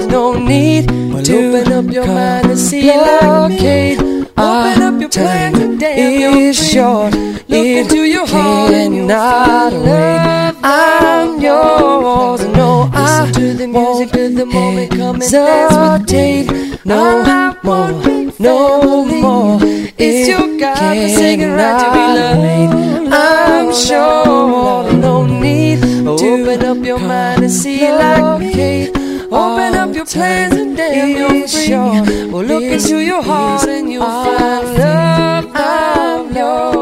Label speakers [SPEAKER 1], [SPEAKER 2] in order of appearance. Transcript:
[SPEAKER 1] no need to
[SPEAKER 2] open up your mind and see
[SPEAKER 1] blockade.
[SPEAKER 2] Open up your plan today.
[SPEAKER 1] It's short.
[SPEAKER 2] Look into your heart and you'll
[SPEAKER 1] cannot
[SPEAKER 2] find
[SPEAKER 1] wait.
[SPEAKER 2] love.
[SPEAKER 1] I'm yours. No, I
[SPEAKER 2] Listen to the music, feel the moment come and
[SPEAKER 1] hesitate. No more, no more.
[SPEAKER 2] It's your God-forsaken right to be loved.
[SPEAKER 1] I'm sure no need to
[SPEAKER 2] open up your mind and see like me. Open up your plans and damn you're free. Well, look into your heart and you'll find love. I'm yours.